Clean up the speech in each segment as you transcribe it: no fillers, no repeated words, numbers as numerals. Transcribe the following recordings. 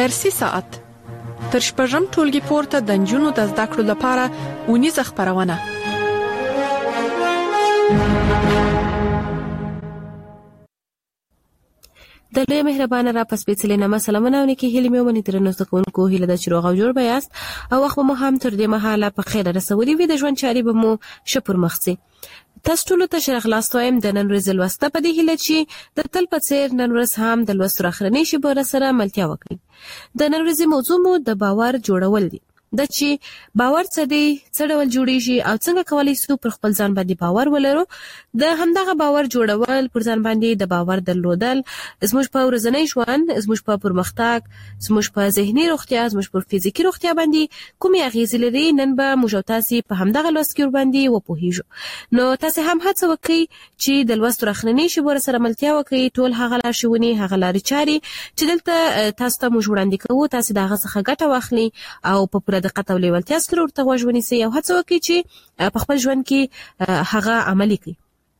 درسي ساعت تر شپږم ټولګي پورته د نجونو د زده کړو لپاره اونیزه خپرونه. د لوی مهربانه را پس پیڅلې نامه سلامونه او نیکی هیلې مې ومني درنو زده کوونکو هیله ده چې روغ او جوړ به یاست او وخت به مو هم تر دې مهاله په خیر رسولي وي، د ژوند چارې به مو ښه پرمخ ځي. تاسو ټولو ته ښه راغلاست وایم د نن ورځې لوسته په دې هیله چې د تل په څېر نن ورځ هم د لوستو اخرنۍ شیبو سره ملتیا وکړئ. د نن ورځې موضوع مو د باور جوړول دی. دا چې باور څه دی، څه ډول جوړیږي او څنګه کولی شو پر خپل ځان باندې باور ولرو. د همدغه باور جوړول، پر ځان باندې د باور درلودل زموږ په ورځنی ژوند، زموږ په پرمختګ، زموږ په ذهني روغتیا، زموږ په فزیکي روغتیا باندې کومې اغیزې لري، نن به موږ تاسو په همدغه لوست کې باندې وپوهیږو. نو تاسو هم هڅه وکړئ چې د لوست راخننی شی ور سره ملتیا وکړئ. ټول هغه لارښوونې، هغه لارې چارې چې دلته تاسو ته موږ وړاندې کوو، تاسو دغه څخه ګټه واخلئ او په پوره دقت او لیوالتیا سره ورته غوږ ونیسئ او هڅه وکړئ چې په خپل ژوند کې هغه عملي کړئ.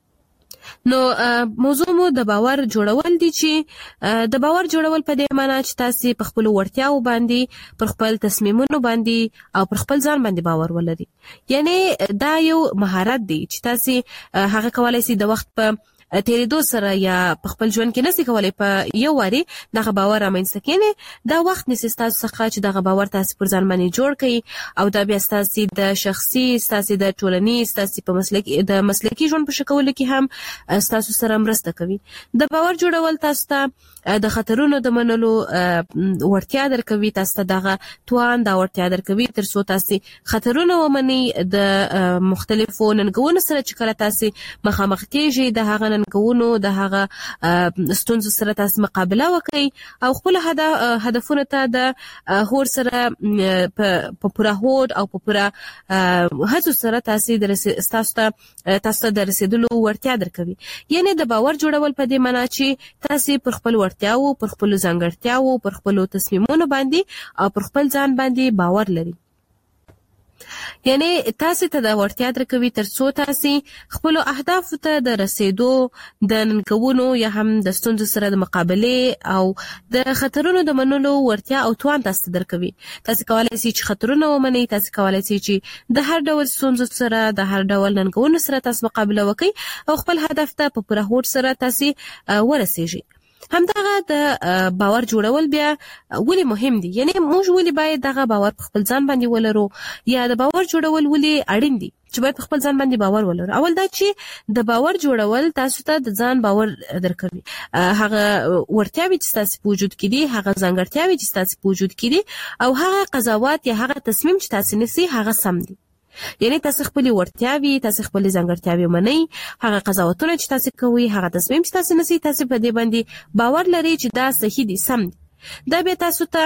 نو موضوع مو د باور جوړول دي چې د باور جوړول په دې معنی چې تاسو په خپل وړتیاو باندې، پر خپل تصمیمونو باندې او پر خپل ځان باندې باور ولرئ. یعنی دا یو مهارت دی چې تاسو هغه کولای شئ د وخت په تیریدو سره یا په خپل ژوند کې نسی کولای په یو واری دغه باور رامنځته کړئ. دا وخت نسی تاسو څخه چې دغه باور تاسو پر ځان باندې جوړ کړئ او دا بیا تاسو د شخصي، تاسو د ټولنیز، تاسو په مسلکي ژوند په شکل کې هم تاسو سره مرسته کوي. د باور جوړول تاسو ته د خطرونو د منلو ورتیا درکوي، تاسو ته دغه توان دا ورتیا درکوي ترڅو تاسو خطرونه ومنئ. د مختلفو ننګونو سره چې کله تاسو مخامخ کیږئ، د هغه ننګونو، د هغه ستونزو سره تاسو مقابله وکړئ او خپل هدفونو ته د هور سره په پوره هوډ او په پوره هڅو سره تاسو د رسیدلو ورتیا درکوي. یعنی د باور جوړول په دې معنی چې تاسو پر خپل ورتیاو، پر خپل ځانګړتیاو، پر خپل تصمیمونو باندې او پر خپل ځان باندې باور لري. یعنی تاسو ته د ورتیا درکوي ترڅو تاسو خپل اهداف ته د رسیدو، د ننګونو یا هم د ستونزو سره د مقابله او د خطرونو د منلو ورتیا او توان تاسو درکوي. تاسو کولای شئ چې خطرونه ومنئ، تاسو کولای شئ چې د هر ډول ستونزو سره، د هر ډول ننګونو سره تاسو مقابله وکړئ او خپل هدف ته په پوره هوډ سره تاسو ورسیږئ. همدغه د باور جوړول بیا ولې مهم دي؟ یعنی موږ ولې باید دغه باور په خپل ځان باندې ولرو، یا د باور جوړول ولې اړین دي چې باید په خپل ځان باندې باور ولرو؟ اول دا چې د باور جوړول تاسو ته د ځان باور درکوي. هغه ورتیاوي چې تاسو په وجود کې دي، هغه ځانګړتیاوي چې تاسو په وجود کې دي او هغه قضاوت یا هغه تصمیم چې تاسو نیسئ هغه سم دي. یعنی تاسو خپل ورتیاوي، تاسو خپل ځانګړتیاوي منئ، هغه قضاوتونه چې تاسو کوئ، هغه تصمیم چې تاسو نیسئ، تاسو په دې باندې باور لرئ چې دا صحیح دي، سم دي. دا به تاسو ته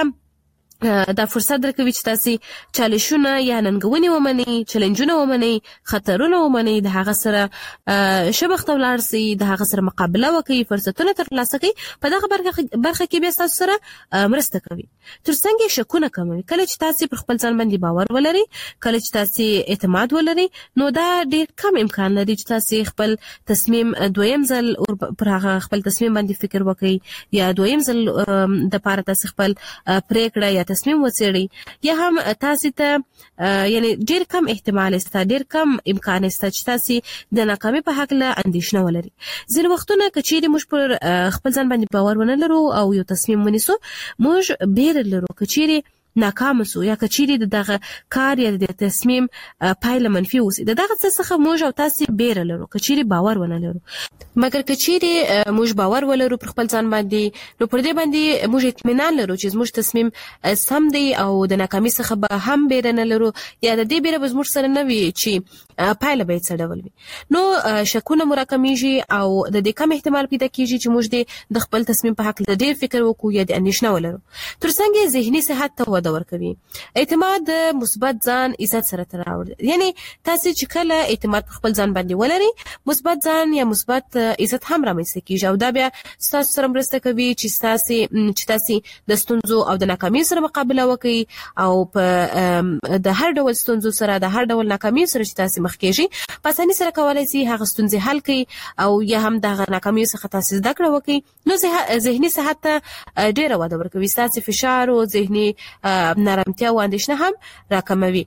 دا فرصت درکوي چې تاسو چالشونه یا ننګونې ومنئ، چیلنجونه ومنئ، خطرونه ومنئ، د هغه سره شبخت ولاړ سئ، د هغه سره مقابله وکړئ، فرصتونه ترلاسه کړئ. په دغه برخه کې بیا تاسو سره مرسته کوي. ترڅنګ شکونه کموي. کله چې تاسو پر خپل ځان باندې باور ولرئ، کله چې تاسو اعتماد ولرئ، نو دا ډېر کم امکان لري چې تاسو خپل تصمیم دویم ځل پر هغه خپل تصمیم باندې فکر وکړئ یا دویم ځل د پاره تاسو خپل پریکړه یا تصمیم وڅېړئ، یا هم تاسو ته یعنی ډېر کم احتمال است، ډېر کم امکان است چې تاسو د ناکامۍ په حق له اندېښنه ولرئ. ځینې وختونه که چیرې موږ پر خپل ځان باندې باور ونه لرو او یو تصمیم ونیسو، موږ بیره لرو که چیرې ناکام سو یا کچيري دغه کار یا د تصمیم پایله منفي وسی دغه څه موږ او تاسو بیره لرو کچيري باور ونه لرو مګر کچيري موږ باور ولرو پر خپل ځان باندې نو پر دې باندې موږ اطمینان لرو چې موږ تصمیم سم دی او د ناکامۍ څخه به هم بیره نه لرو یا د دې بیره به موږ سره نه وي چې پایله به څه ډول وي نو شکونه مراکمېږي او د دې کم احتمال پیدا کیږي چې موږ د خپل تصمیم په حق ډېر فکر وکړو یا د اندیشنه ولرو ترڅنګ ذهني صحت ته وده ورکوي. اعتماد د مثبت ځان عزت سره تړاو، یعنی تاسو چې کله اعتماد په خپل ځان باندې ولري، مثبت ځان یا مثبت عزت هم رامنځته کیږي او دا بیا تاسو سره مرسته کوي چې تاسو د ستونزو او د ناکامۍ سره مقابله وکړي او په د هر ډول ستونزو سره، د هر ډول ناکامۍ سره چې تاسو مخ کېږي، په اسانۍ سره کولای شي هغه ستونزې حل کړي او یا هم د ناکامۍ څخه تاسو زده کړه وکړي. نو ذهني صحت ته ډېره وده ورکوي، ستاسو فشار او ذهني نارامتیا او اندېښنه هم راکموي.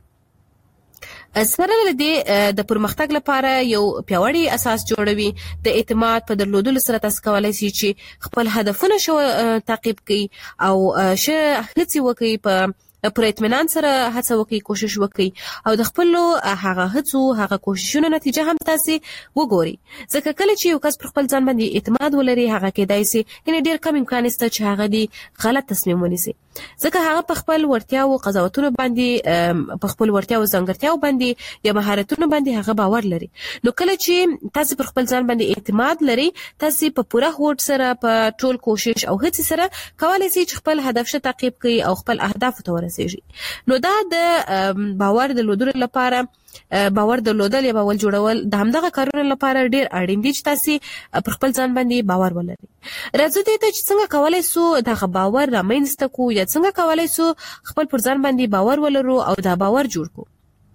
سره لدې د پرمختګ لپاره یو پیاوړی اساس جوړوي. د اعتماد په درلودلو سره تاسو کولای شئ چې خپل هدفونه تعقیب کړئ او هڅې وکړئ، په پر اطمینان سره هڅه وکړئ، کوشش وکړئ او د خپل هغه هڅو هغه کوششونو نتیجه هم تاسو وګورئ. ځکه کله چې یو کس پر خپل ځان باندې اعتماد ولري، هغه کېدای شي یعنی ډېر کم امکان شته چې هغه دی غلط تصمیم ونیسي، ځکه هغه په خپل ورتیا او قضاوتونو باندې، په خپل ورتیا او ځانګړتیاو باندې یا مهارتونو باندې هغه باور لري. نو کله چې تاسو پر خپل ځان باندې اعتماد لري، تاسو په پوره هوډ سره، په ټول کوشش او هڅې سره کولای شئ چې خپل هدف تعقیب کړئ او خپل اهداف ته ورسیږئ. نو دا د باور درلودلو لپاره، باور درلودل یا باور جوړول د همدغه کارونو لپاره ډیر اړین دي چې تاسو پر خپل ځان باندې باور ولرئ. راځو دې ته چې څنګه کولای شو دغه باور رامنځته کو یا څنګه کولای شو خپل پر ځان باندې باور ولرو او دا باور جوړ کو.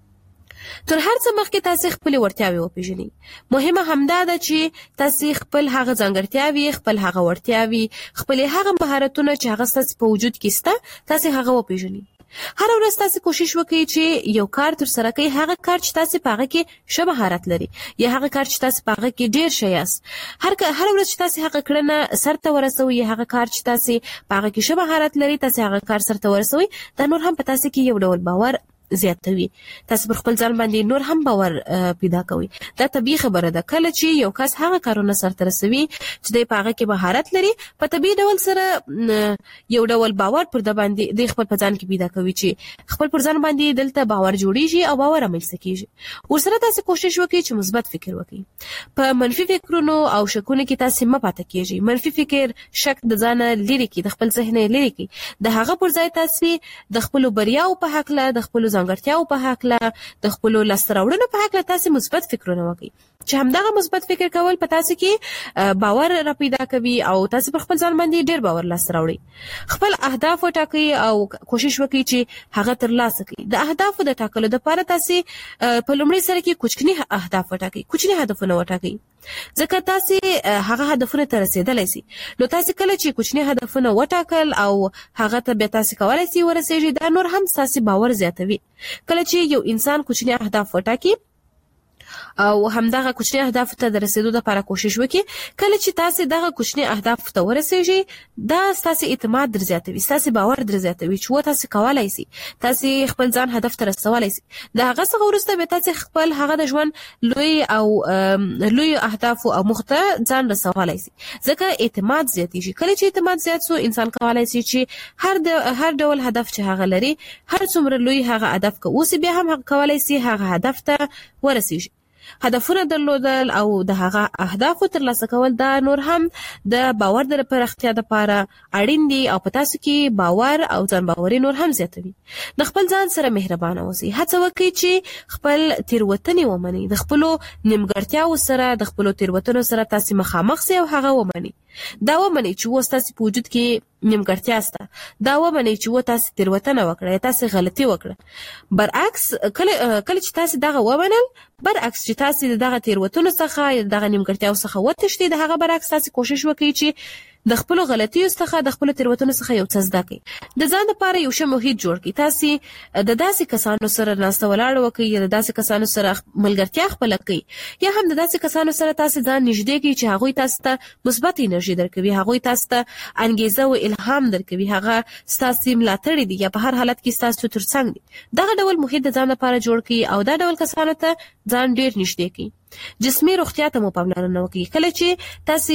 تر هر څه مخکې تاسو خپل ورتیاوې وپیژنئ. مهمه همدا ده چې تاسو خپل هغه ځانګړتیاوې، خپل هغه ورتیاوې، خپل هغه مهارتونه چې هغه ستاسو په وجود کې شته، تاسو هغه وپیژنئ. هر ورځ تاسو کوشش وکړئ چې یو کار تر سره کړئ، هغه کار چې تاسو په هغه کې ښه مهارت لري یا هغه کار چې تاسو په هغه کې ډیر ښه یاست. هر ورځ چې تاسو هغه کړنه سرته ورسوي، هغه کار چې تاسو په هغه کې ښه مهارت لري، تاسو هغه کار سرته ورسوي، دا نور هم په تاسو کې یو ډول باور زیاتوي. تاسو پر خپل ځان باندې نور هم باور پیدا کوي. دا طبيعي خبره ده. کله چې یو کس هغه کارونه سرته رسوي چې د هغه کې مهارت لري، په طبيعي ډول سره یو ډول باور پر د باندې د خپل ځان کې پیدا کوي چې خپل پر ځان باندې دلته باور جوړیږي او باور رامنځته کیږي. ورسره تاسو کوشش وکړئ چې مثبت فکر وکړئ. په منفي فکرونو او شکونو کې تاسو مه پاتې کیږئ. منفي فکر، شک د ځان لري کې، د خپل ذهن لري کې، د هغه پر ځای تاسو د خپل بریاو په حق له، د خپل ځانګړتیاو په حق له، د خپل لاسته راوړنو په حق له تاسو مثبت فکرونه وکړئ چې همدغه مثبت فکر کول په تاسو کې باور را پیدا کوي او تاسو پر خپل ځان باندې ډیر باور لاسته راوړئ. خپل اهداف وټاکئ او کوشش وکړئ چې هغه ترلاسه کړئ. د اهدافو د ټاکلو لپاره تاسو په لومړي سره کې کوچني اهداف وټاکئ، کوچني هدفونه وټاکئ، ځکه تاسو هغه هدفونه ته رسیدلای شئ. نو تاسو کله چې کوچني هدفونه وټاکل او هغه ته به تاسو کولای شئ ورسیږئ، دا نور هم تاسو باور زیاتوي. کله چې یو انسان کوچني اهداف وټاکي او همدغه کوچني اهداف ته د رسیدو لپاره کوشش وکړي، کله چې تاسو دغه کوچني اهداف ته ورسیږئ، دا تاسو اعتماد در زیاتوي، تاسو باور در زیاتوي چې تاسو کولای شئ، تاسو خپل ځان هدف ته رسولای شئ. دا هغه څه ورسته به تاسو خپل هغه د ژوند لوی اهداف او مخته ځان رسولای شئ، ځکه اعتماد زیاتېږي. کله چې اعتماد زیات شو، انسان کولای شي چې هر ډول هدف چې هغه لري، هر څومره لوی هغه هدف که اوس بیا هم کولای شي هغه هدف ته ورسیږي. هدفونه درلودل او د هغه اهدافو ترلاسه کول دا نور هم د باور د پراختیا لپاره اړین دي او په تاسو کې باور او ځان باوري نور هم زیاتوي. د خپل ځان سره مهربانه اوسئ. هڅه وکړئ چې خپل تیروتنې ومنئ. د خپل نیمګړتیاو سره، د خپل تیروتنو سره تاسو مخامخ سئ او هغه ومنئ. دا ومنئ چې تاسو په وجود کې نیمګړتیا سته. دا ومنئ چې تاسو تیروتنه وکړه، تاسو غلطي وکړه. برعکس کله چې تاسو دغه ومنل، برعکس چې تاسو دغه تیروتنو څخه، دغه نیمګړتیاو څخه وتښتئ، د هغه برعکس تاسو کوشش وکړئ چې د خپل غلطیو څخه، د خپل تیروتنو څخه یو څه زده کړئ. د ځان لپاره یو ښه محیط جوړ کړئ. تاسو د داسې کسانو سره ناسته ولاړه وکړئ یا د داسې کسانو سره ملګرتیا خپله کړئ یا هم د داسې کسانو سره تاسو ځان نږدې کړئ چې هغوی تاسو ته مثبت انرژي درکوي، هغوی تاسو ته انګیزه او الهام درکوي، هغه ستاسو ملاتړي دي یا په هر حالت کې ستاسو ترڅنګ دي. دغه ډول محیط د ځان لپاره جوړ کړئ او دا ډول کسانو ته ځان ډیر نږدې کړئ. جسمي روغتیا ته مو پاملرنه وکړئ. کله چې تاسو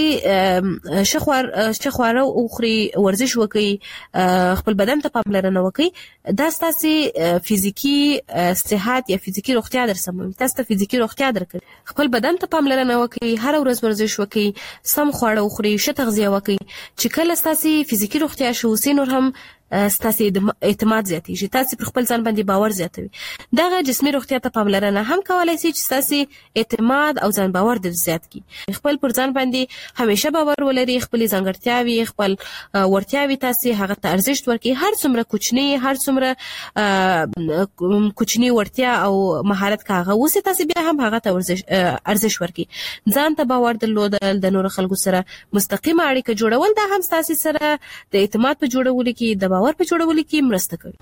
ښه خواړه وخورئ، ورزش وکړئ، خپل بدن ته پاملرنه وکړئ، دا ستاسو فزیکی صحت یا فزیکی روغتیا درسموي، تاسو ته فزیکی روغتیا درکوي. خپل بدن ته پاملرنه وکړئ، هر ورځ ورزش وکړئ، سم خواړه وخورئ، ښه تغذیه وکړئ چې کله ستاسو فزیکی روغتیا ښه وي، نور هم ستاسو اعتماد زیاتېږي، تاسو پر خپل ځان باندې باور زیاتوي. دغه جسمي روغتیا ته پاملرنه هم کولای شي چې تاسو اعتماد او ځان باور در زیات کړي. خپل پر ځان باندې همیشه باور ولري، خپل ځانګړتیاوي، خپل ورتیاوي تاسو هغه ته ارزښت ورکړي. هر څومره کوچنی، هر څومره کوچنی ورتیا او مهارت کاغه اوسه تاسو بیا هم هغه ته ارزښت ورکړي. ځان ته باور درلودل، د نور خلکو سره مستقیمه اړیکه جوړول، دا هم تاسو سره د اعتماد په جوړولو کې، د باور په جوړولو کې مرسته کوي.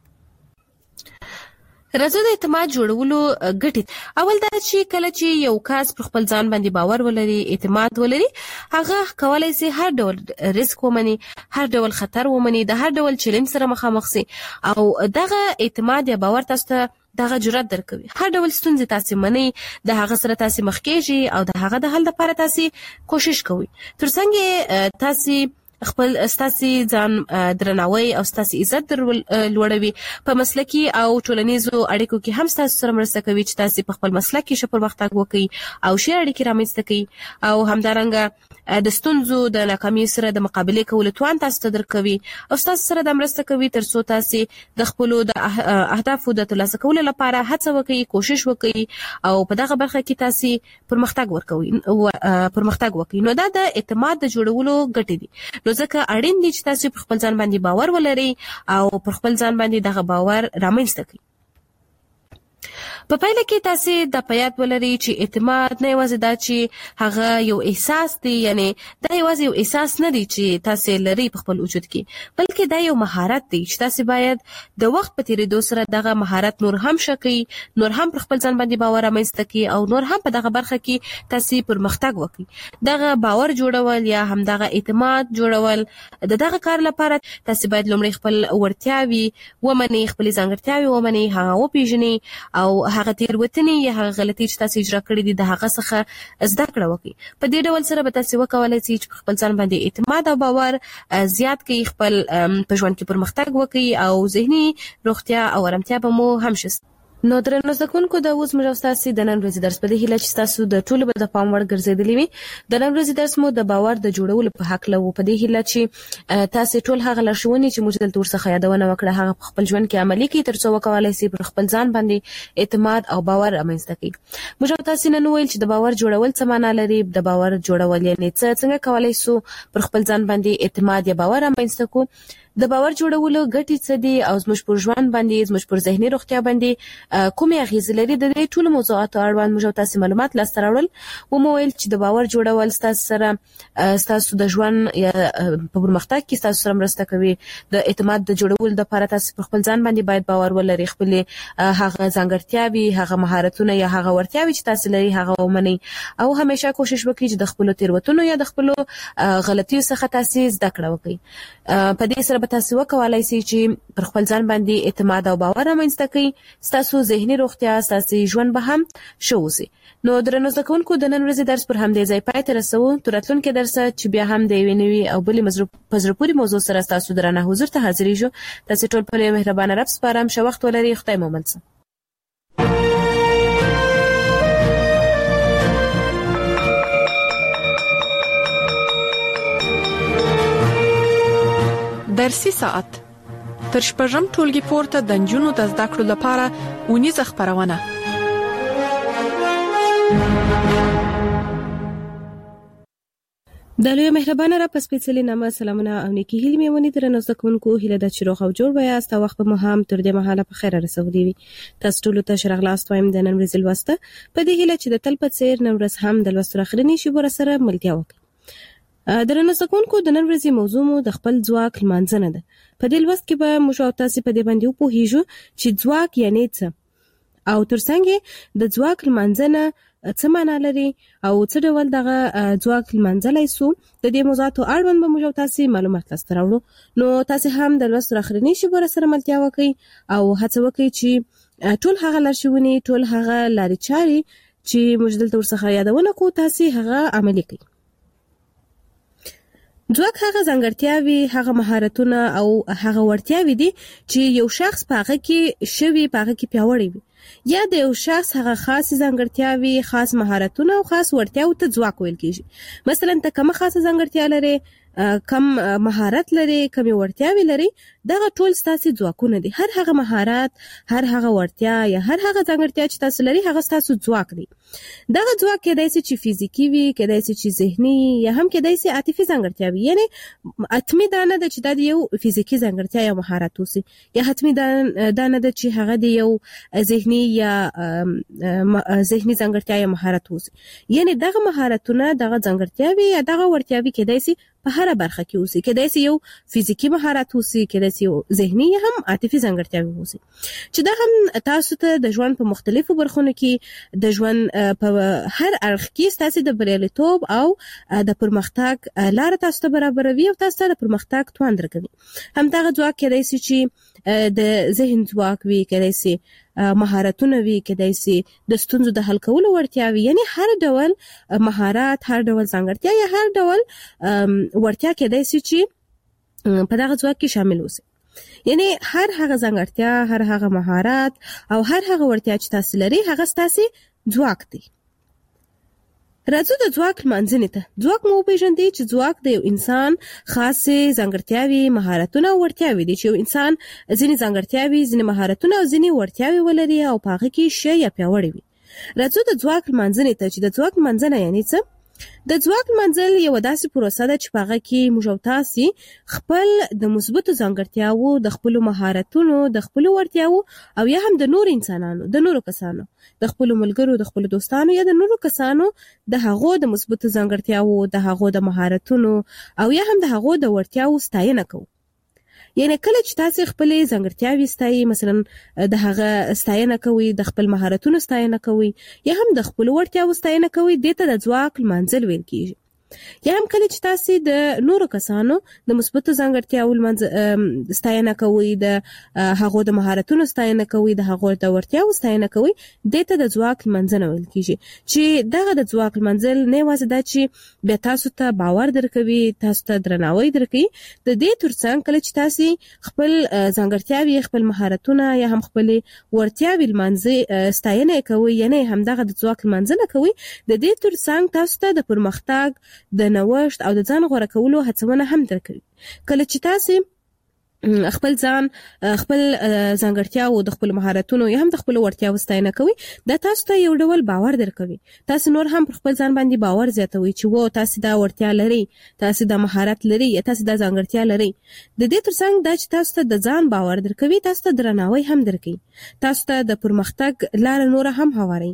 راځو د اعتماد جوړولو ګټې. اول دا چې کله چې یو کس پر خپل ځان باندې باور ولري، اعتماد ولري، هغه کولای شي هر ډول ریسک ومني، هر ډول خطر ومني، د هر ډول چیلنج سره مخامخ شي، او دغه اعتماد یا باور تاسو ته دغه جرأت درکوي. هر ډول ستونزې تاسو منئ، د هغه سره تاسو مخ کېږئ او د هغه د حل لپاره تاسو کوشش کوئ. ترڅنګ تاسو خپل ستاسو ځان درناوی او ستاسو عزت لوړوي. په مسلکي او ټولنیزو اړیکو کې هم تاسو سره مرسته کوي چې تاسو په خپل مسلک کې ښه پرمختګ وکړئ او ښې اړیکې رامنځته کړئ، او همدارنګه د ستونزو د ناکامۍ سره د مقابله کولو توان تاسو ته درکوي او تاسو سره د مرسته کوي ترڅو تاسو د خپل اهدافو د ترلاسه کولو لپاره هڅه وکړئ، کوشش وکړئ او په دغه برخه کې تاسو پرمختګ وکړئ. نو دا د اعتماد د جوړولو ګټې دي. نو ځکه اړین دي چې تاسو په خپل ځان باندې باور ولرئ او پر خپل ځان باندې دغه باور رامنځته کړئ. په پایله کې تاسو د پیات ولري چې اعتماد نه یوازې دا چې هغه یو احساس دی، یعنی دا یوازې یو احساس نه دی چې تاسو لري په خپل وجود کې، بلکې دا یو مهارت دی چې تاسو باید د وخت په تیریدو سره دغه مهارت نور هم شکي، نور هم پر خپل ځان باندې باور رامنځته کړئ او نور هم په دغه برخه کې تاسو پرمختګ وکړئ. دغه باور جوړول یا هم دغه اعتماد جوړول، دغه کار لپاره تاسو باید لومړی خپل ورتیاوي ومنئ، خپل ځانګړتیاوي ومنئ، هغه وپیژنئ او هغه تیروتنې یا هغه غلطۍ چې تاسو اجرا کړې دي د هغه څخه زده کړه وکړئ. په دې ډول سره به تاسو وکولای شئ چې خپل ځان باندې اعتماد او باور زیات کړئ، خپل په ژوند کې پرمختګ وکړئ او ذهني روغتیا او آرامتیا به مو هم شي. نو درنو زدهکوونکو، د اوس موږ تاسو د نن ورځې درس په دې هیله چې تاسو د ټولو به د پام وړ ګرځېدلی وي. د نن ورځې درس مو د باور د جوړولو په حق له په دې هیله چې تاسو ټول هغه لارښوونې چې موږ دلته ورڅخه یادونه وکړه هغه په خپل ژوند کې عملي کړئ ترڅو وکولای شئ پر خپل ځان باندې اعتماد او باور رامنځته کړئ. موږ تاسو نن ویل چې د باور جوړول څه معنی لري، د باور جوړول یعنی څنګه کولای شو پر خپل ځان باندې اعتماد یا باور رامنځته کړو، د باور جوړولو ګټې څه دي او زموږ پر ژوند باندې، زموږ پر ذهني روغتیا باندې کومې اغیزې لري. د دې ټولو موضوعاتو اړوند موږ تاسو معلومات لاسته راوړل. ومویل چې د باور جوړول تاسو د ژوند یا په پرمختګ کې تاسو سره مرسته کوي. د اعتماد د جوړولو لپاره تاسو پر خپل ځان باندې باید باور ولرئ، خپل هغه ځانګړتیاوي، هغه مهارتونه یا هغه ورتیاوي چې تاسو لري هغه ومنئ او همیشه کوشش وکړئ چې د خپل تیروتنو یا د خپل غلطیو څخه تاسو زده کړه وکړئ. په دې سره تاسو وکولای شئ چې پر خپل ځان باندې اعتماد او باور رامنځته کړئ. تاسو ذهني روغتیا، تاسو ژوند به هم ښه وي. نو درنو زدهکوونکو، د نن ورځې درس پر همدې ځای پای ته رسوو. تر راتلونکي درس چې بیا هم د یوې نوې او بلې په زړه پورې موضوع سره تاسو درنه حضور ته حاضرېږو. تاسو ټول په مهربانه رب سپارم. ښه وخت ولرئ. خدای مو مل شه. درسي ساعت تر شپږم ټولګي پورته د نجونو د زده کړو لپاره اونیزه خبرونه. د لوی مهربانه را پسپېڅلې نامه سلامونه او نیکی هیلې مې ونې درنو زده کوونکو، هیله ده چې روغ او جوړ وایاست او وخت به مو هم تر دې مهاله په خیر رسولي وي. تاسو ټولو ته ښه راغلاست وایم د نن ورځې لوسته، په دې هیله چې د تل په څېر نن ورځ هم د لوستو اخرنۍ شیبو سره ملتیا وکړئ. درنو زده کوونکو، د نن ورځې موضوع مو د خپل ځواک لمانځنه ده. په دې لوست کې به موږ او تاسو په دې باندې وپوهیږو چې ځواک یعنی څه او ترڅنګ د ځواک لمانځنه څه معنی لري او څه ډول دغه ځواک لمانځلای شو. د دې موضوعاتو اړوند به موږ او تاسو معلومات لاسته راوړو. نو تاسو هم د لوست اخرنۍ شیبو سره ملتیا وکړئ او هڅه وکړئ چې ټول هغه لارښوونې، ټول هغه لارې چارې چې موږ دلته ورڅخه یادونه کوو تاسو هغه عملي کړئ. ځواک هغه ځانګړتیاوي، هغه مهارتونه او هغه ورتیاوي دي چې یو شخص په هغه کې شوی، په هغه کې پیاوړی وي، یا د یو شخص هغه خاص ځانګړتیاوي، خاص مهارتونه او خاص ورتیاوي ته ځواک ویل کیږي. مثلا ته کومه خاصه ځانګړتیا لري، کم مهارت لري، کم ورتیاوي لري، دغه ټول ستاسو ځواکونه دي. هر هغه مهارت، هر هغه وړتیا یا هر هغه ځانګړتیا چې تاسو لري هغه ستاسو ځواک دی. دغه ځواک کېدای شي چې فزیکی وي، کېدای شي چې ذهني یا هم کېدای شي عاطفي ځانګړتیا وي. یعنی اتمی دا نه ده چې دا یو فزیکی ځانګړتیا یا مهارت وسی، یا حتمی دا نه ده چې هغه دی یو ذهني یا ذهني ځانګړتیا یا مهارت وسی. یعنی دغه مهارتونه، دغه ځانګړتیاوي یا دغه وړتیاوي کېدای شي په هر برخه کې وسی. کېدای شي یو فزیکی مهارت وسی، کېدای شي یو ذهني یا هم عاطفي ځانګړتیاوي وسی، چې دا هم تاسو ته د ژوند په مختلفو برخو کې د ژوند په هر اړخ کې تاسو د بریالیتوب او د پرمختګ لار تاسو ته برابروي او تاسو ته د پرمختګ توان درکوي. هم دغه ځواک کېدای شي چې د ذهن ځواک وي، کېدای شي مهارتونه وي، کېدای شي د ستونزو د حل کولو وړتیا وي. یعنی هر ډول مهارت، هر ډول ځانګړتیا یا هر ډول وړتیا کېدای شي چې په دغه ځواک کې شامل وي. یعنی هر هغه ځانګړتیا، هر هغه مهارت او هر هغه وړتیا چې تاسو لري هغه ستاسو ځواک دی. راځو د ځواک لمانځنې ته. ځواک مو پیژندې چې ځواک د یو انسان خاصه ځانګړتیاوي، مهارتونه او وړتیاوي دي. چې یو انسان ځینې ځانګړتیاوي، ځینې مهارتونه او ځینې وړتیاوي ولري او په هغه کې ښه یا پیاوړی وي. راځو د ځواک لمانځنې ته چې د ځواک لمانځنه یعنی څه؟ د ځواک منځل یو داسې پروسه ده چې په هغه کې موږ او تاسو خپل د مثبتو ځانګړتیاوو، د خپل مهارتونو، د خپل وړتیاوو او یا هم د نور انسانانو، د نورو کسانو، د خپل ملګرو، د خپل دوستانو یا د نورو کسانو د هغو د مثبتو ځانګړتیاوو، د هغو د مهارتونو او یا هم د هغو د وړتیاوو ستاینه کوو. یعنی کله چې تاسو خپل ځانګړتیاوي ستایي، مثلا د هغه ستاینه کوي، د خپل مهارتونو ستاینه کوي یا هم د خپل وړتیاوو ستاینه کوي، دته د ځواک لمانځل ویل کیږي. یا هم کله چې تاسو د نورو کسانو د مثبتو ځانګړتیاوو ستاینه کوي، د هغو د مهارتونو ستاینه کوي، د هغو د وړتیاوو ستاینه کوي، دته د ځواک لمانځنه ویل کیږي. چې دغه د ځواک لمانځل نه یوازې دا چې بیا تاسو ته باور درکوي، تاسو ته درناوی درکوي، د دې ترڅنګ کله چې تاسو خپل ځانګړتیاوي، خپل مهارتونه یا هم خپل وړتیاوي لمانځي، ستاینه کوي، یعنی هم دغه د ځواک لمانځنه کوي، د دې ترڅنګ تاسو ته د پرمختګ، د نوښت او د ځان غوړه کولو هڅونه هم درکوي. کله چې تاسو خپل ځان، خپل ځانګړتیاو، د خپل مهارتونو یا هم د خپل وړتیاو ستاینه کوي، دا تاسو ته یو ډول باور درکوي. تاسو نور هم پر خپل ځان باندې باور زیاتوي چې وو تاسو دا وړتیا لري، تاسو دا مهارت لري یا تاسو دا ځانګړتیا لري. د دې ترڅنګ دا چې تاسو ته د ځان باور درکوي، تاسو ته درناوی هم درکوي، تاسو ته د پرمختګ لار نور هم هواري،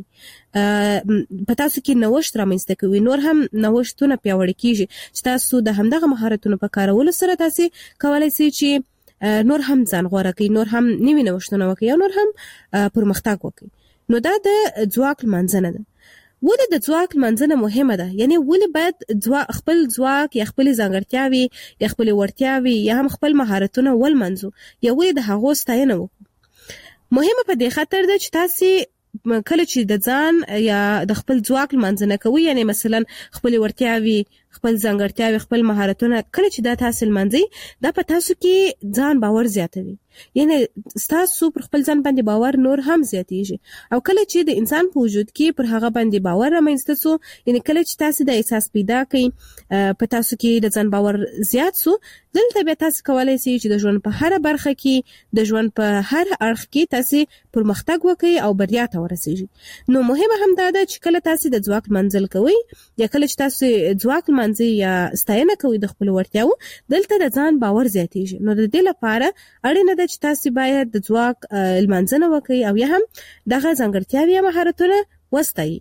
په تاسو کې نوښت رامنځته کوي، نور هم نوښتونه پیاوړي کیږي چې تاسو د همدغه مهارتونو په کارولو سره تاسو کولای شئ چې نور هم ځان غوړه کړئ، نور هم نوي نوښتونه وکړئ او نور هم پرمختګ وکړئ. نو دا د ځواک لمانځنه ده. ولې د ځواک لمانځنه مهمه ده؟ یعنی ولې باید خپل ځواک یا خپل ځانګړتیاوي یا خپل وړتیاوي یا هم خپل مهارتونه ولمنځو یا ولې د هغو ستاینه وکړو؟ مهمه په دې خاطر ده چې تاسو کله چې د ځان یا د خپل ځواک لمانځنه کوي، یعنی مثلا خپل وړتیاوي، خپل ځانګړتیاوي، خپل مهارتونه کله چې دا تاسو لمانځي، دا په تاسو کې ځان باور زیاتوي. یعنی تاسو پر خپل ځان باندې باور نور هم زیاتېږي. او کله چې د انسان په وجود کې پر هغه باندې باور رامنځته سو، یعنی کله چې تاسو د احساس پیدا کړئ، په تاسو کې د ځان باور زیات سو، دلته به تاسو کولای شئ چې د ژوند په هر برخه کې، د ژوند په هر اړخ کې تاسو پرمختګ وکړئ او بریا ته ورسیږئ. نو مهمه هم دا ده چې کله تاسو د ځواک منځل کوئ یا کله چې تاسو ځواک منځي یا ستاینه کوئ د خپل وړتیاو، دلته د ځان باور زیاتېږي. نو د دې لپاره اړینه ده چې تاسو باید د ځواک لمانځنه وکړئ او یا هم دغه ځانګړتیاوې یا مهارتونه وستایئ.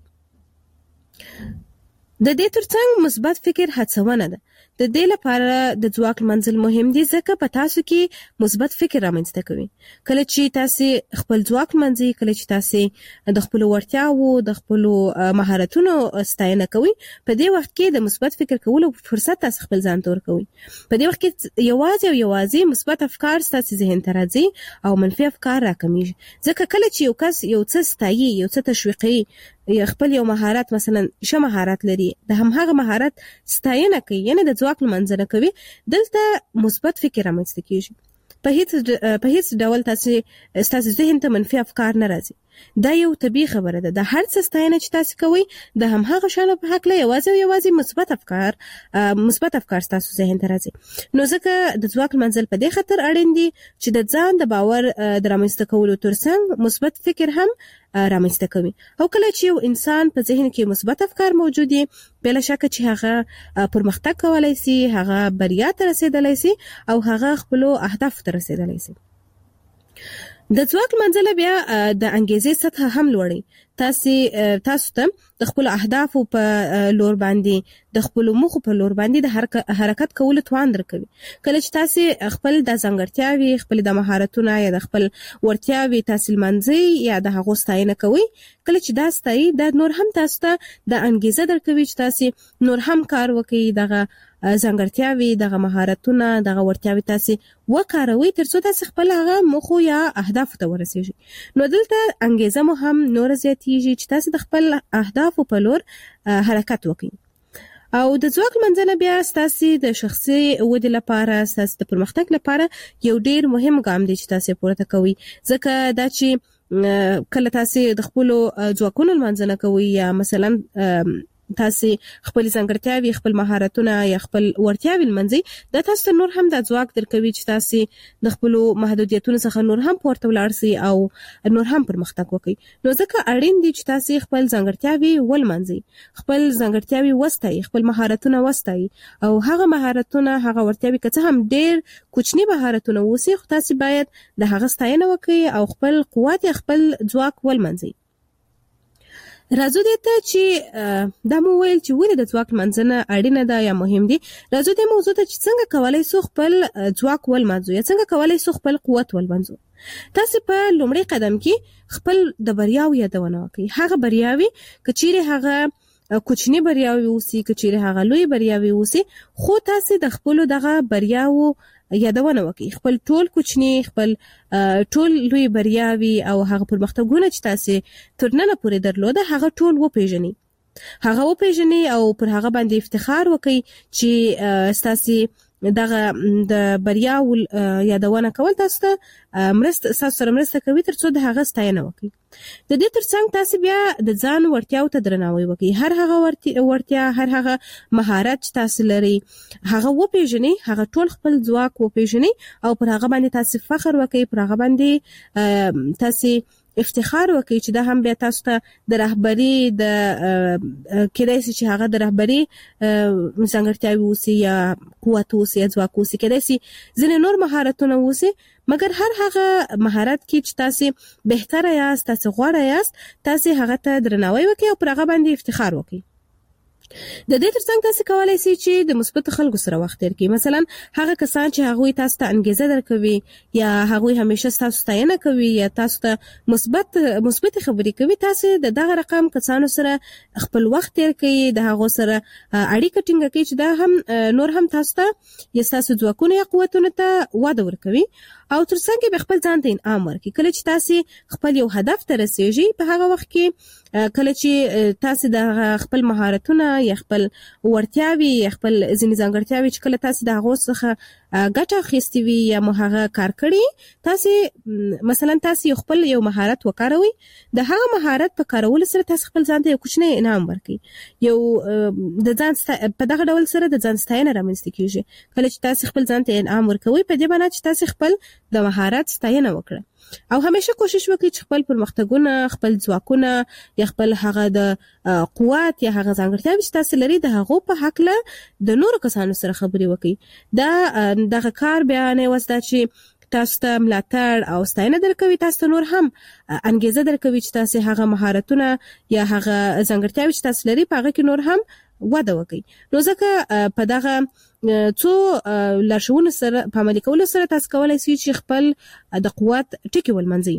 د دې ترڅنګ مثبت فکر هڅونه ده. د دې لپاره د ځواک منځل مهم دي ځکه په تاسو کې مثبت فکر رامنځته کوي. کله چې تاسو خپل ځواک منځي، کله چې تاسو د خپل وړتیاو، د خپل مهارتونو ستاینه کوي، په دې وخت کې د مثبت فکر کولو فرصت تاسو خپل ځان تور کوي. په دې وخت کې یوازې مثبت افکار تاسو ذهن ته راځي او منفي افکار راکمیږي. ځکه کله چې یو کس یو څه ستایي، یو څه تشویقي، یا خپل یو مهارت، مثلا ښه مهارت لري، د همغه مهارت ستاینه کوي، یعنی د ځواک لمانځنه کوي، دلته مثبت فکر رامنځته کیږي. په هیڅ ډول تاسو ذهن ته منفي افکار نه راځي. دا یو طبيعي خبره ده. د هر څه ستاینه چې تاسو کوئ د هماغه شانو په حق له یوازې مثبت افکار تاسو ذهن ته راځي. نو ځکه د ځواک منزل په دې خاطر اړین دي چې د ځان د باور د رامنځته کولو ترڅنګ مثبت فکر هم رامنځته کوي. او کله چې یو انسان په ذهن کې مثبت افکار موجود دي بلا شک چې هغه پرمختګ کولای شي، هغه بریا ته رسیدلی شي او هغه خپل اهداف ته رسیدلی شي. د ځواک منزله بیا د انګیزې سطح هم لوړي. تاسو ته د خپل اهداف په لور باندې د خپل موخو په لور باندې د حرکت کولو توان درکوي. کله چې تاسو خپل د ځانګړتیاوي، خپل د مهارتونو یا د خپل ورتیاوي تحصیل منځي یا د هغو ستاینه کوي، کله چې دا ستایي د نور هم تاسو ته د انګیزه درکوي چې تاسو نور هم کار وکړئ، دغه ځانګړتیاوي، دغه مهارتونه، دغه ورتیاوي تاسو وکاروئ ترڅو تاسو خپل هغه موخو یا اهداف ته ورسیږئ. نو دلته انګیزه مو هم نور زیاتیږي چې تاسو د خپل اهدافو په لور حرکت وکړئ. او د ځواک منځنه بیا تاسو د شخصي ودې لپاره، تاسو د پرمختګ لپاره یو ډیر مهم ګام دی چې تاسو پورته کوئ. ځکه دا چې کله تاسو د خپل ځواکونو منځنه کوئ یا مثلا تاسو خپل ځانګړتیاوي، خپل مهارتونه یا خپل ورتیاوي لمنځي، دا تاسو نور هم د ځواک درکوي چې تاسو د خپل محدودیتونو څخه نور هم پورته ولاړ شئ او نور هم پرمختګ وکړئ. نو ځکه اړین دي چې تاسو خپل ځانګړتیاوي ولمنځي، خپل ځانګړتیاوي وستایي، خپل مهارتونه وستایي او هغه مهارتونه، هغه ورتیاوي که څه هم ډیر کوچني مهارتونه وسی، خو تاسو باید د هغه ستاینه وکړئ او خپل قوت یا خپل ځواک ولمنځي. راځو دې ته چې دا مو ویل چې ولې د ځواک منځنه اړینه ده یا مهم دي. راځو دې موضوع ته چې څنګه کولای شو خپل ځواک ولمنځو یا څنګه کولای شو خپل قوت ولمنځو. تاسو په لومړي قدم کې خپل د بریاو یادونه وکړئ. هغه بریاوي که چیرې هغه کوچنی بریاوي اوسي، که چیرې هغه لوی بریاوي اوسي، خو تاسو د خپل دغه بریاو یادونه وکړئ. خپل ټول کوچنی، خپل ټول لوی بریاوي او هغه پرمختګونه چې تاسو ترننه پورې درلوده هغه ټول وپیژنئ او پر هغه باندې افتخار وکړئ چې تاسو دغه د بریاو یادونه کول تاسو سره مرسته کوي ترڅو د هغه ستاینه وکړي. د دې ترڅنګ تاسو بیا د ځان ورتیاو ته درناوی وکړئ. هر هغه ورتیا، هر هغه مهارت چې تاسو لري هغه وپیژنئ، هغه ټول خپل ځواک وپیژنئ او پر هغه باندې تاسو فخر وکړئ، پر هغه باندې تاسو افتخار وکړي چې دا هم بیا تاسو ته د رهبری د کېدای شي چې هغه د رهبری ځانګړتیاوي اوسي یا قوت اوسي یا ځواک اوسي، کېدای شي ځینې نور مهارتونه اوسي، مګر هر هغه مهارت کې چې تاسو بهتره یاست، تاسو غوره یاست، تاسو هغه ته درناوی وکړئ او پر هغه باندې افتخار وکړئ. د دې ترڅنګ تاسو کولای شئ چې د مثبت خلکو سره وخت تیر کړئ. مثلا هغه کسان چې هغه تاسو ته انګیزه درکوي یا هغه همیشه تاسو ستاینه کوي یا تاسو ته مثبت خبرې کوي، تاسو د دغه رقم کسانو سره خپل وخت تیر کړئ، د هغه سره اړیکه ټینګه کړئ چې دا هم نور هم تاسو ته یا تاسو ځواکونه یا قوتونه ته وده ورکوي او ترڅنګ به خپل ځان ته انعام ورکړي. کله چې تاسو خپل یو هدف ته رسیږئ په هغه وخت کې کله چې تاسو د خپل مهارتونه یا خپل ورتیاوي یا خپل ځینې ځانګړتیاوي چې کله تاسو د هغو څخه ګټه اخیستې وي یا مو هغه کار کړي، تاسو مثلا تاسو خپل یو مهارت وکاروئ، د هغه مهارت په کارولو سره تاسو خپل ځان ته یو کوچنی انعام ورکړئ. یو د ځان په دغه ډول سره د ځان ستاینه رامنځته کیږي. کله چې تاسو خپل ځان ته انعام ورکوئ په دې معنی چې تاسو خپل د مهارت ستاینه وکړه او همیشه کوشش وکړئ چې خپل پرمختګونه، خپل ځواکونه یا خپل هغه د قوت یا هغه ځانګړتیاوې چې تاسو لري د هغو په هکله د نورو کسانو سره خبرې وکړئ. دغه کار بیا نه وسته چې تاسو ته ملاتړ او ستاینه درکوي، تاسو ته نور هم انګیزه درکوي چې تاسو هغه مهارتونه یا هغه ځانګړتیاوې چې تاسو لري په هغه کې نور هم وده وکړي. نو ځکه په دغه څو لارښوونو سره په عملي کولو سره تاسو کولای شئ چې خپل د قوت ټکي ولمنځئ.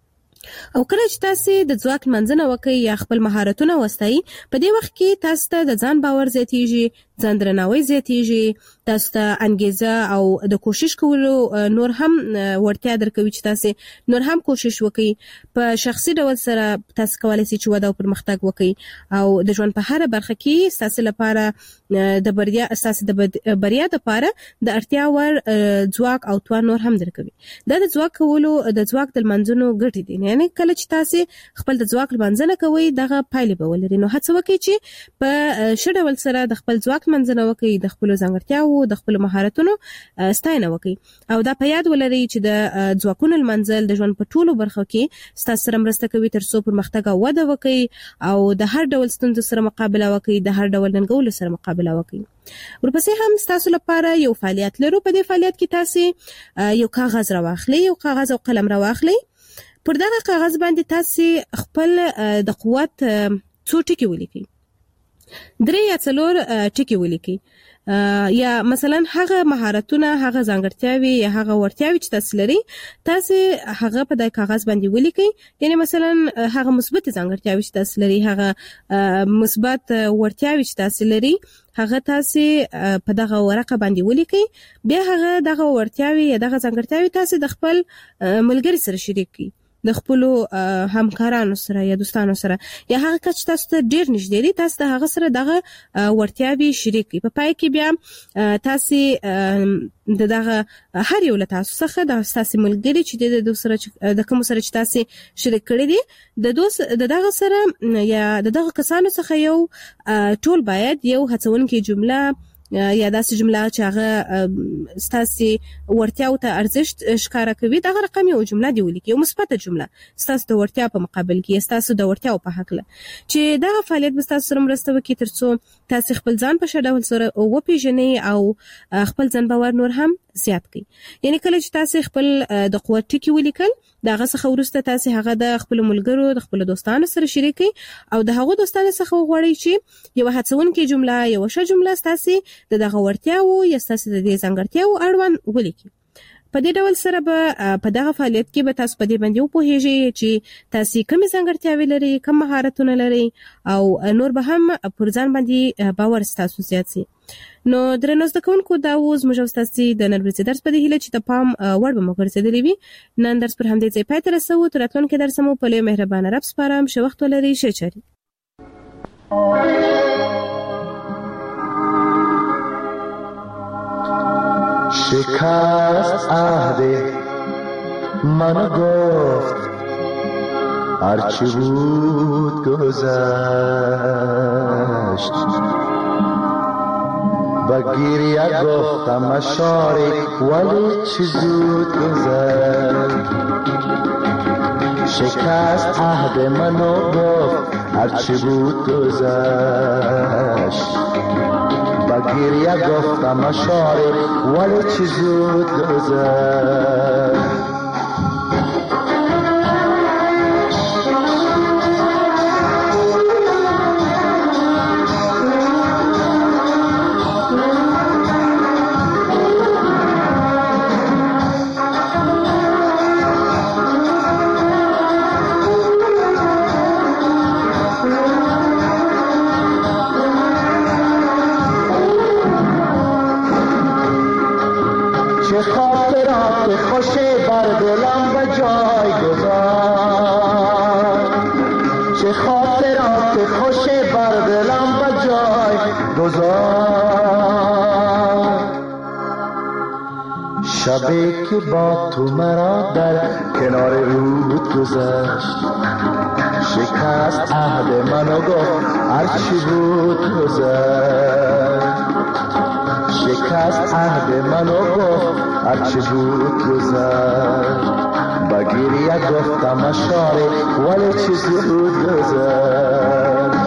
او کله چې تاسو د ځواک منځنه وکړئ یا خپل مهارتونه وستایي، په دې وخت کې تاسو ته د ځان باور زیاتیږي، ځان درناوی زیاتیږي تاسو ته انګیزه او د کوشش کولو نور هم ورتیا درکوي چې تاسو نور هم کوشش وکړئ. په شخصي ډول سره تاسو کولای شئ چې وده او پرمختګ وکړئ او د ژوند په هر برخه کې تاسو لپاره د بریا اساس د بریا لپاره د اړتیا ور ځواک او توان نور هم درکوي. دا د ځواک کولو د ځواک د منځونو ګټې دي. یعنی کله چې تاسو خپل د ځواک منځنه کوي دغه پایلې به ولري. نو هڅه وکړئ چې په شډول سره د خپل ځواک منځنه وکړئ، د خپل ځانګړتیاو د خپل مهارتونو ستاینه وکړئ او دا په یاد ولرئ چې د ځواکونو منځل د ژوند په ټولو برخو کې ستاسو سره مرسته کوي ترڅو پرمختګ او وده وکړي او د هر ډول ستونزو سره مقابله وکړي، د هر ډول ننګولو سره مقابله وکړي. ورپسې هم تاسو لپاره یو فعالیت لرو. په دې فعالیت کې تاسو یو کاغذ راواخلئ، یو کاغذ او قلم راواخلئ. پر دغه کاغذ باندې تاسو خپل د قوت څو ټکي ولیکئ، 3 یا 4 ټکي ولیکئ. یا مثلا هغه مهارتونه، هغه ځانګړتیاوي یا هغه ورتیاوي چې تاسو لري تاسو هغه په دغه کاغذ باندې ولیکئ. یعنی مثلا هغه مثبت ځانګړتیاوي چې تاسو لري، هغه مثبت ورتیاوي چې تاسو لري هغه تاسو په دغه ورقه باندې ولیکئ. بیا هغه دغه ورتیاوي یا دغه ځانګړتیاوي تاسو د خپل ملګری سره شریک کړئ، د خپل همکارانو سره یا دوستانو سره یا هغه کس چې تاسو ته ډیر نږدې دي تاسو د هغه سره دغه ورتیاوي شریک کړئ. په پای کې بیا تاسو دغه هر یو له تاسو څخه د تاسو ملګری چې د سره د کوم سره چې تاسو شریک کړی دي د دغه سره یا دغه کسانو څخه یو ټول باید یو هڅونکې جمله یا داسې جمله چې هغه ستاسو ورتیاو ته ارزښت ښکارا کوي دغه رقم یو جمله دی ولیکئ، یو مثبت جمله ستاسو د ورتیا په مقابل کې، ستاسو د ورتیاو په حق له چې دا فعالیت به تاسو سره مرسته وکړي ترڅو تاسو خپل ځان په شډول سره وپیژنئ او خپل ځان باور نور هم زیات کړئ. یعنی کله چې تاسو خپل د قوت ټکی ولیکل دغه څخه ورسته تاسو هغه د خپل ملګرو د خپل دوستانو سره شریک کړئ او د هغو دوستانو څخه وغواړئ چې یو هڅونکې جمله، یو ښه جمله تاسو دغه ورتیاو یا تاسو د دې ځانګړتیاو اړوند ولیکئ. په دې ډول سره به په دغه فعالیت کې به تاسو په دې باندې وپوهیږئ چې تاسو کوم ځانګړتیاوې لري، کوم مهارتونه لري او نور به هم پر ځان باندې باور تاسو زیات شي. نو درنو زده کوونکو دا اوس موږ تاسو د نن ورځې درس په دې هیله چې د پام وړ به مو ګرځېدلی وي. نن درس پر همدې ځای پای ته رسوو. تر راتلونکي درس مو په لوی مهربانه رب سپارم. ښه وخت ولرئ. ښه چاري. شکست عهد من گفت هرچی بود گذشت، با گریه گفتم اشاری ولی چی زود گذشت. شکست عهد منو گفت هرچی بود گذشت، با گریه گفتم اشاری ولی چی زود گذشت. شبی که با تو مرا در کنار رود گذشت، شکست عهد منو گفت هرچی بود گذشت. شکست عهد منو گفت هرچی بود گذشت، با گریه گفتم اشاره ولی چی زود گذشت.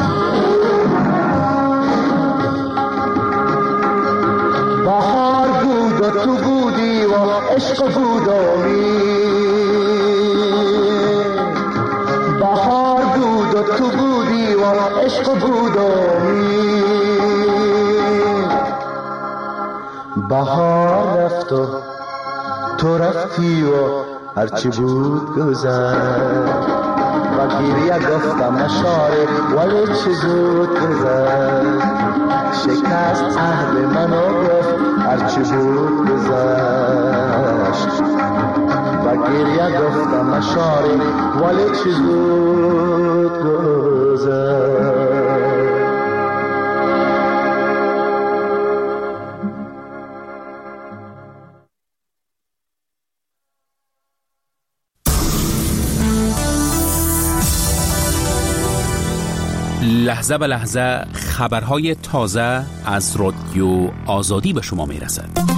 بهار بهار رفت و تو رفتی و هرچی بود گذشت و گریه گفتم اشاره ولی چه زود گذشت شکست عهد منو گفت هرچی بود گذشت و گریه گفتم اشاره ولی چه زود گذشت. لحظه به لحظه خبرهای تازه از رادیو آزادی به شما میرسد.